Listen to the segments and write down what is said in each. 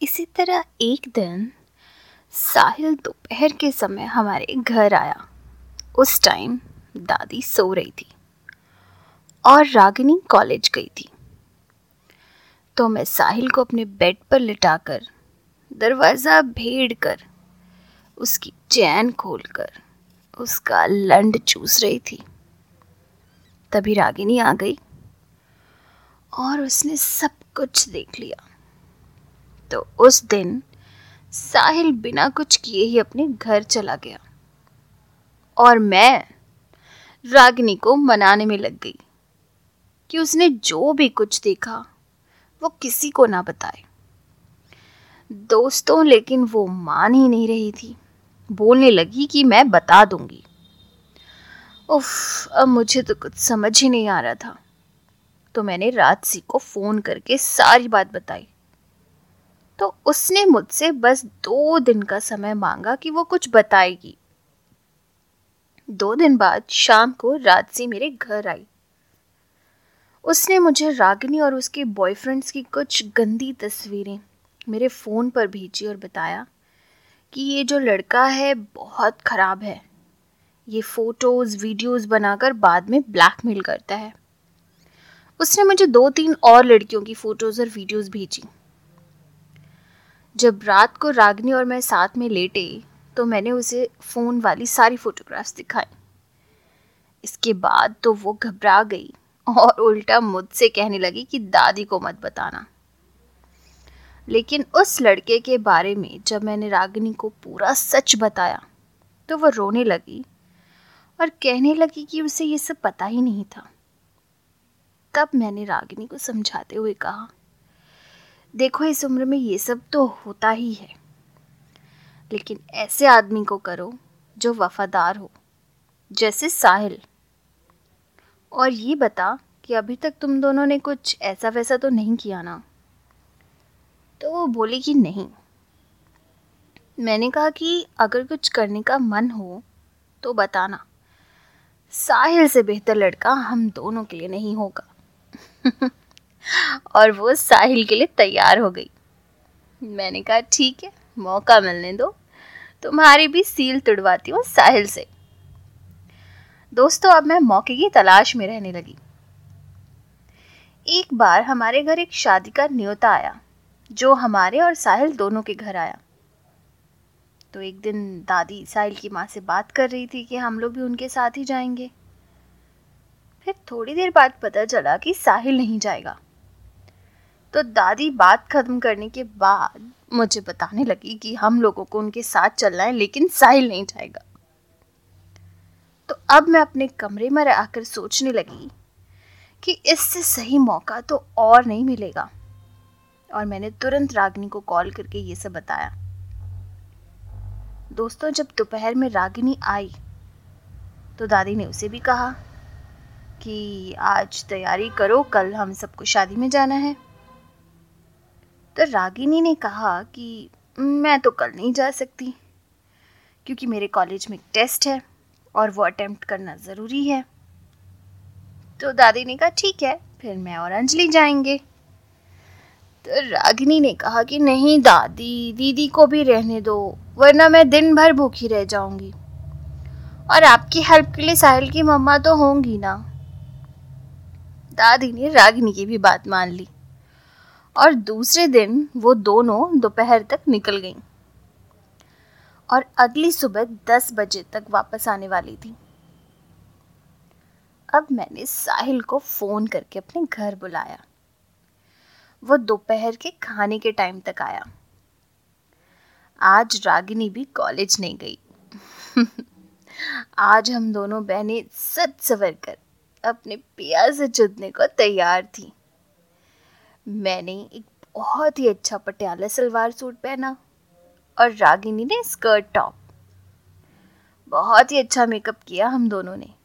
इसी तरह एक दिन साहिल दोपहर के समय हमारे घर आया। उस टाइम दादी सो रही थी और रागिनी कॉलेज गई थी। तो मैं साहिल को अपने बेड पर लिटाकर दरवाज़ा भेड़ कर उसकी चैन खोलकर उसका लंड चूस रही थी। तभी रागिनी आ गई और उसने सब कुछ देख लिया। तो उस दिन साहिल बिना कुछ किए ही अपने घर चला गया और मैं रागिनी को मनाने में लग गई कि उसने जो भी कुछ देखा वो किसी को ना बताए। दोस्तों, लेकिन वो मान ही नहीं रही थी। बोलने लगी कि मैं बता दूंगी। उफ, अब मुझे तो कुछ समझ ही नहीं आ रहा था। तो मैंने राजसी को फ़ोन करके सारी बात बताई। तो उसने मुझसे बस 2 दिन का समय मांगा कि वो कुछ बताएगी। 2 दिन बाद शाम को राजसी मेरे घर आई। उसने मुझे रागिनी और उसके बॉयफ्रेंड्स की कुछ गंदी तस्वीरें मेरे फ़ोन पर भेजी और बताया कि ये जो लड़का है बहुत ख़राब है। ये फ़ोटोज़ वीडियोज़ बनाकर बाद में ब्लैकमेल करता है। उसने मुझे 2-3 और लड़कियों की फ़ोटोज़ और वीडियोज़ भेजी। जब रात को रागिनी और मैं साथ में लेटे तो मैंने उसे फ़ोन वाली सारी फ़ोटोग्राफ्स दिखाई। इसके बाद तो वो घबरा गई और उल्टा मुझसे कहने लगी कि दादी को मत बताना। लेकिन उस लड़के के बारे में जब मैंने रागिनी को पूरा सच बताया तो वो रोने लगी और कहने लगी कि उसे ये सब पता ही नहीं था। तब मैंने रागिनी को समझाते हुए कहा, देखो, इस उम्र में ये सब तो होता ही है, लेकिन ऐसे आदमी को करो जो वफादार हो, जैसे साहिल। और ये बता कि अभी तक तुम दोनों ने कुछ ऐसा वैसा तो नहीं किया ना? तो वो बोली कि नहीं। मैंने कहा कि अगर कुछ करने का मन हो तो बताना। साहिल से बेहतर लड़का हम दोनों के लिए नहीं होगा। और वो साहिल के लिए तैयार हो गई। मैंने कहा ठीक है, मौका मिलने दो, तुम्हारी भी सील तुड़वाती हूँ साहिल से। दोस्तों, अब मैं मौके की तलाश में रहने लगी। एक बार हमारे घर एक शादी का न्योता आया जो हमारे और साहिल दोनों के घर आया। तो एक दिन दादी साहिल की माँ से बात कर रही थी कि हम लोग भी उनके साथ ही जाएंगे। फिर थोड़ी देर बाद पता चला कि साहिल नहीं जाएगा। तो दादी बात खत्म करने के बाद मुझे बताने लगी कि हम लोगों को उनके साथ चलना है, लेकिन साहिल नहीं जाएगा। तो अब मैं अपने कमरे में आकर सोचने लगी कि इससे सही मौका तो और नहीं मिलेगा। और मैंने तुरंत रागिनी को कॉल करके ये सब बताया। दोस्तों, जब दोपहर में रागिनी आई तो दादी ने उसे भी कहा कि आज तैयारी करो, कल हम सबको शादी में जाना है। तो रागिनी ने कहा कि मैं तो कल नहीं जा सकती क्योंकि मेरे कॉलेज में टेस्ट है और वो अटेम्प्ट करना ज़रूरी है। तो दादी ने कहा ठीक है, फिर मैं और अंजलि जाएंगे। तो रागिनी ने कहा कि नहीं दादी, दीदी को भी रहने दो, वरना मैं दिन भर भूखी रह जाऊंगी। और आपकी हेल्प के लिए साहिल की मम्मा तो होंगी ना। दादी ने रागिनी की भी बात मान ली और दूसरे दिन वो दोनों दोपहर तक निकल गईं और अगली सुबह 10 बजे तक वापस आने वाली थी। अब मैंने साहिल को फ़ोन करके अपने घर बुलाया। वो दोपहर के खाने के टाइम तक आया। आज रागिनी भी कॉलेज नहीं गई। आज हम दोनों बहनें सज सवर कर अपने पिया से जुड़ने को तैयार थी। मैंने एक बहुत ही अच्छा पटियाला सलवार सूट पहना और रागिनी ने स्कर्ट टॉप। बहुत ही अच्छा मेकअप किया हम दोनों ने।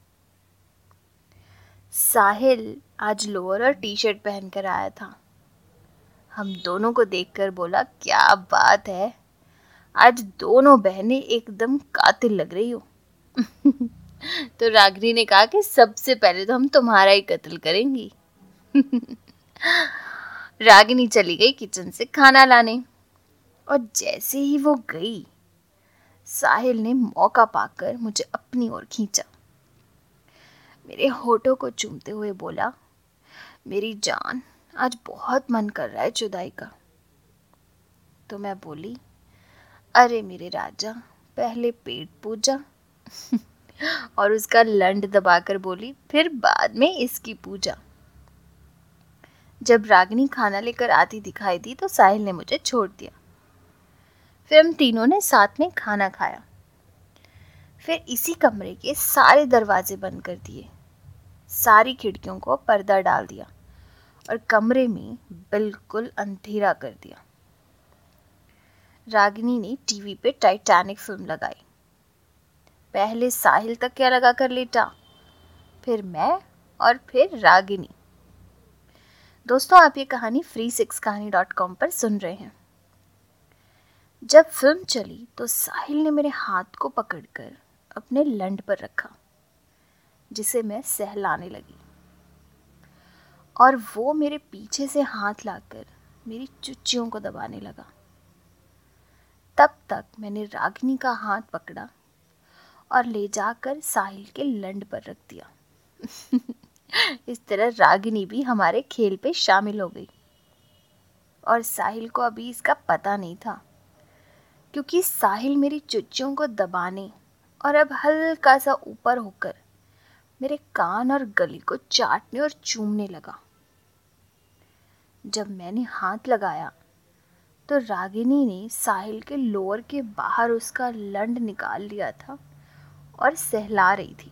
साहिल आज लोअर और टी शर्ट पहनकर आया था। हम दोनों को देखकर बोला, क्या बात है, आज दोनों बहनें एकदम कातिल लग रही हो। तो रागिनी ने कहा कि सबसे पहले तो हम तुम्हारा ही कत्ल करेंगी। रागिनी चली गई किचन से खाना लाने और जैसे ही वो गई, साहिल ने मौका पाकर मुझे अपनी ओर खींचा। मेरे होठों को चूमते हुए बोला, मेरी जान, आज बहुत मन कर रहा है जुदाई का। तो मैं बोली, अरे मेरे राजा, पहले पेट पूजा। और उसका लंड दबाकर बोली, फिर बाद में इसकी पूजा। जब रागिनी खाना लेकर आती दिखाई दी तो साहिल ने मुझे छोड़ दिया। फिर हम तीनों ने साथ में खाना खाया। फिर इसी कमरे के सारे दरवाजे बंद कर दिए, सारी खिड़कियों को पर्दा डाल दिया और कमरे में बिल्कुल अंधेरा कर दिया। रागिनी ने टीवी पे टाइटैनिक फिल्म लगाई। पहले साहिल तकिया लगा कर लेटा, फिर मैं और फिर रागिनी। दोस्तों, आप ये कहानी free6kahani.com पर सुन रहे हैं। जब फिल्म चली तो साहिल ने मेरे हाथ को पकड़कर अपने लंड पर रखा, जिसे मैं सहलाने लगी, और वो मेरे पीछे से हाथ लाकर मेरी चुच्चियों को दबाने लगा। तब तक मैंने रागिनी का हाथ पकड़ा और ले जाकर साहिल के लंड पर रख दिया। इस तरह रागिनी भी हमारे खेल पे शामिल हो गई, और साहिल को अभी इसका पता नहीं था, क्योंकि साहिल मेरी चुच्चियों को दबाने और अब हल्का सा ऊपर होकर मेरे कान और गले को चाटने और चूमने लगा। जब मैंने हाथ लगाया तो रागिनी ने साहिल के लोअर के बाहर उसका लंड निकाल लिया था और सहला रही थी।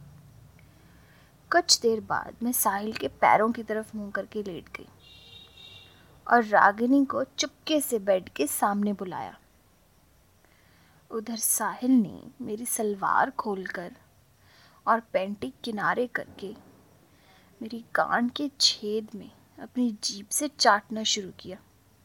कुछ देर बाद मैं साहिल के पैरों की तरफ मुंह करके लेट गई और रागिनी को चुपके से बेड के सामने बुलाया। उधर साहिल ने मेरी सलवार खोलकर और पैंटी किनारे करके मेरी गांड के छेद में अपनी जीभ से चाटना शुरू किया।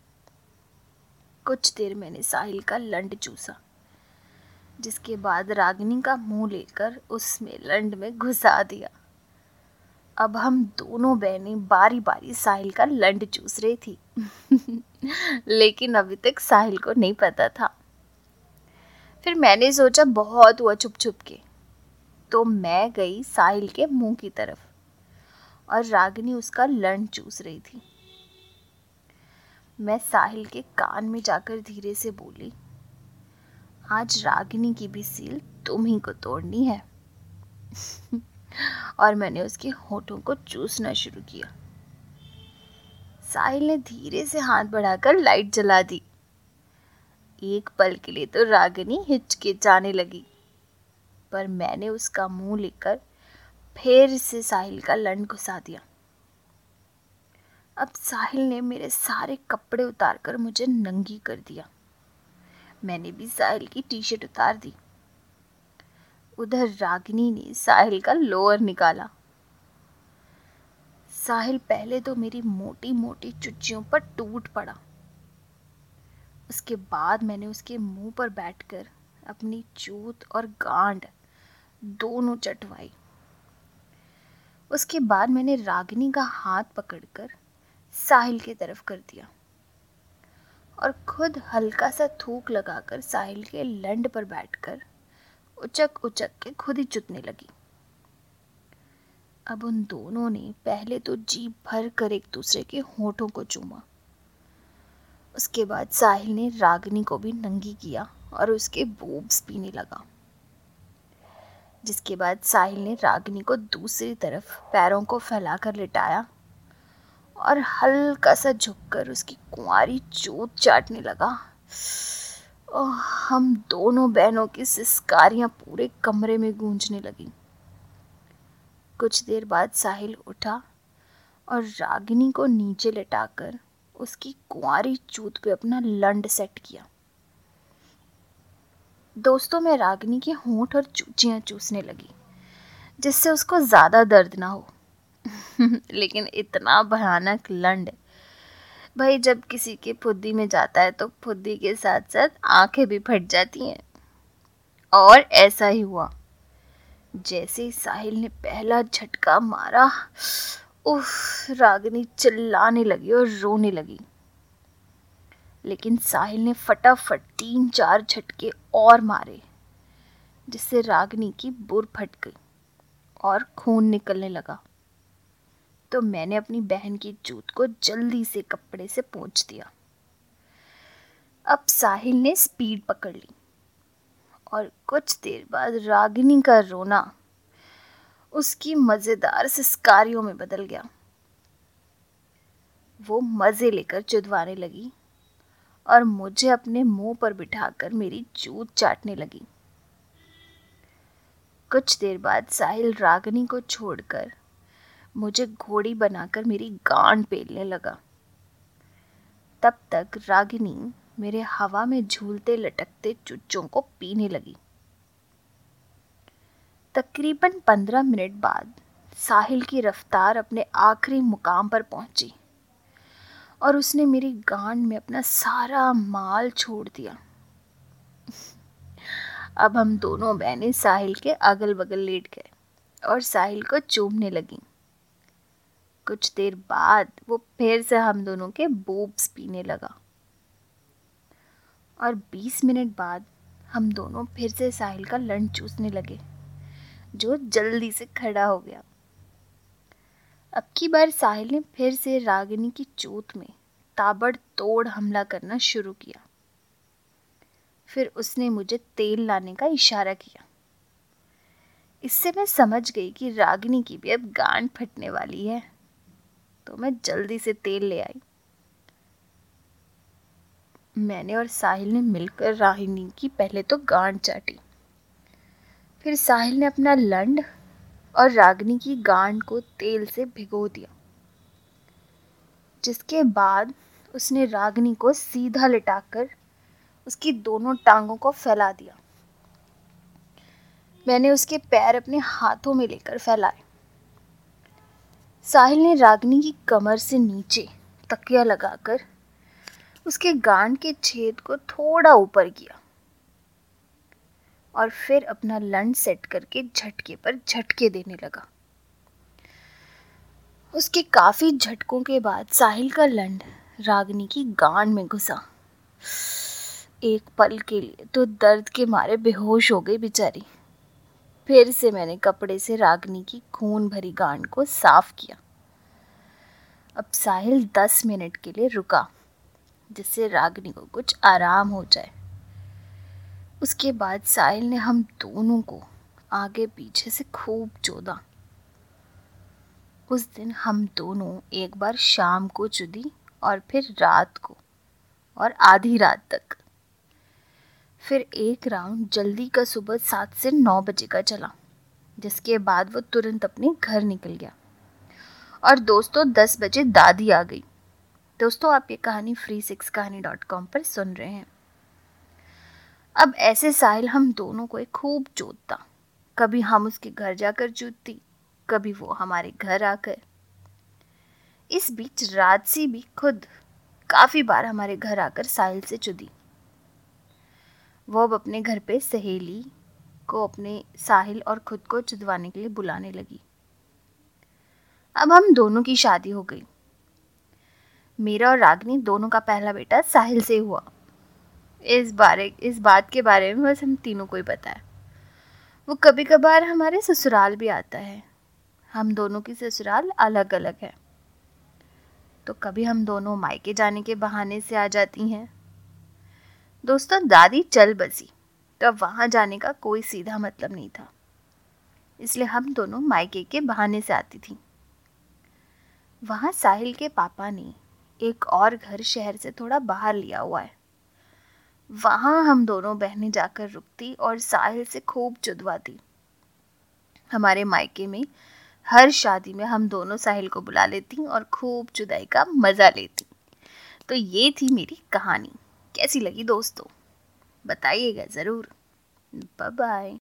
कुछ देर मैंने साहिल का लंड चूसा, जिसके बाद रागिनी का मुंह लेकर उसमें लंड में घुसा दिया। अब हम दोनों बहनें बारी बारी साहिल का लंड चूस रही थी। लेकिन अभी तक साहिल को नहीं पता था। फिर मैंने सोचा बहुत हुआ छुप छुप के, तो मैं गई साहिल के मुंह की तरफ और रागिनी उसका लंड चूस रही थी। मैं साहिल के कान में जाकर धीरे से बोली, आज रागिनी की भी सील तुम ही को तोड़नी है। और मैंने उसके होठों को चूसना शुरू किया। साहिल ने धीरे से हाथ बढ़ाकर लाइट जला दी। एक पल के लिए तो रागिनी हिचकिचाने लगी, पर मैंने उसका मुंह लेकर फिर से साहिल का लंड घुसा दिया। अब साहिल ने मेरे सारे कपड़े उतारकर मुझे नंगी कर दिया। मैंने भी साहिल की टी शर्ट उतार दी। उधर रागिनी ने साहिल का लोअर निकाला। साहिल पहले तो मेरी मोटी मोटी चुच्चियों पर टूट पड़ा। उसके बाद मैंने उसके मुंह पर बैठकर अपनी चूत और गांड दोनों चटवाई। उसके बाद मैंने रागिनी का हाथ पकड़कर साहिल की तरफ कर दिया और खुद हल्का सा थूक लगाकर साहिल के लंड पर बैठकर उचक उचक के खुद ही चुतने लगी। अब उन दोनों ने पहले तो जीभ भर कर एक दूसरे के होठों को चूमा। उसके बाद साहिल ने रागिनी को भी नंगी किया और उसके बूब्स पीने लगा। जिसके बाद साहिल ने रागिनी को दूसरी तरफ पैरों को फैलाकर लिटाया और हल्का सा झुककर उसकी कुंवारी चोट चाटने लगा। हम दोनों बहनों की सिसकारियां पूरे कमरे में गूंजने लगी। कुछ देर बाद साहिल उठा और रागिनी को नीचे लेटाकर उसकी कुंवारी चूत पे अपना लंड सेट किया। दोस्तों, मैं रागिनी के होंठ और चूचियां चूसने लगी, जिससे उसको ज़्यादा दर्द ना हो। लेकिन इतना भयानक लंड, भाई जब किसी के फुद्दी में जाता है तो फुद्दी के साथ साथ आंखें भी फट जाती हैं। और ऐसा ही हुआ। जैसे ही साहिल ने पहला झटका मारा, उफ, रागिनी चिल्लाने लगी और रोने लगी। लेकिन साहिल ने फटाफट 3-4 झटके और मारे, जिससे रागिनी की बुर फट गई और खून निकलने लगा। तो मैंने अपनी बहन की चोट को जल्दी से कपड़े से पोंछ दिया। अब साहिल ने स्पीड पकड़ ली और कुछ देर बाद रागिनी का रोना उसकी मजेदार सिसकारियों में बदल गया। वो मजे लेकर चुदवाने लगी और मुझे अपने मुंह पर बिठाकर मेरी चूत चाटने लगी। कुछ देर बाद साहिल रागिनी को छोड़कर मुझे घोड़ी बनाकर मेरी गांड पेलने लगा। तब तक रागिनी मेरे हवा में झूलते लटकते चुच्चों को पीने लगी। तकरीबन 15 मिनट बाद साहिल की रफ्तार अपने आखिरी मुकाम पर पहुंची और उसने मेरी गांड में अपना सारा माल छोड़ दिया। अब हम दोनों बहनें साहिल के अगल बगल लेट गए और साहिल को चूमने लगीं। कुछ देर बाद वो फिर से हम दोनों के बूब्स पीने लगा और 20 मिनट बाद हम दोनों फिर से साहिल का लंड चूसने लगे, जो जल्दी से खड़ा हो गया। अब की बार साहिल ने फिर से रागिनी की चोट में ताबड़तोड़ हमला करना शुरू किया। फिर उसने मुझे तेल लाने का इशारा किया। इससे मैं समझ गई कि रागिनी की भी अब गांड फटने वाली है, तो मैं जल्दी से तेल ले आई। मैंने और साहिल ने मिलकर रागिनी की पहले तो गांड चाटी, फिर साहिल ने अपना लंड और रागिनी की गांड को तेल से भिगो दिया, जिसके बाद उसने रागिनी को सीधा लिटाकर उसकी दोनों टांगों को फैला दिया। मैंने उसके पैर अपने हाथों में लेकर फैलाए। साहिल ने रागिनी की कमर से नीचे तकिया लगाकर उसके गांड के छेद को थोड़ा ऊपर किया और फिर अपना लंड सेट करके झटके पर झटके देने लगा। उसके काफी झटकों के बाद साहिल का लंड रागिनी की गांड में घुसा। एक पल के लिए तो दर्द के मारे बेहोश हो गई बेचारी। फिर से मैंने कपड़े से रागिनी की खून भरी गांड को साफ किया। अब साहिल 10 मिनट के लिए रुका, जिससे रागिनी को कुछ आराम हो जाए। उसके बाद साहिल ने हम दोनों को आगे पीछे से खूब चोदा। उस दिन हम दोनों एक बार शाम को चुदी और फिर रात को और आधी रात तक। फिर एक राउंड जल्दी का सुबह 7 से 9 बजे का चला, जिसके बाद वो तुरंत अपने घर निकल गया। और दोस्तों 10 बजे दादी आ गई। दोस्तों आप ये कहानी free6kahani.com पर सुन रहे हैं। अब ऐसे साहिल हम दोनों को खूब चोदता। कभी हम उसके घर जाकर चूदती, कभी वो हमारे घर आकर। इस बीच राजसी भी खुद काफ़ी बार हमारे घर आकर साहिल से चुदी। वो अब अपने घर पे सहेली को अपने साहिल और खुद को चुदवाने के लिए बुलाने लगी। अब हम दोनों की शादी हो गई। मेरा और रागिनी दोनों का पहला बेटा साहिल से हुआ। इस बात के बारे में बस हम तीनों को ही पता है। वो कभी कभार हमारे ससुराल भी आता है। हम दोनों की ससुराल अलग अलग है, तो कभी हम दोनों मायके जाने के बहाने से आ जाती हैं। दोस्तों दादी चल बसी, तो अब वहाँ जाने का कोई सीधा मतलब नहीं था, इसलिए हम दोनों मायके के बहाने से आती थी। वहाँ साहिल के पापा ने एक और घर शहर से थोड़ा बाहर लिया हुआ है। वहाँ हम दोनों बहनें जाकर रुकती और साहिल से खूब चुदवाती। हमारे मायके में हर शादी में हम दोनों साहिल को बुला लेती और खूब चुदाई का मज़ा लेती। तो ये थी मेरी कहानी। कैसी लगी दोस्तों, बताइएगा ज़रूर। Bye bye.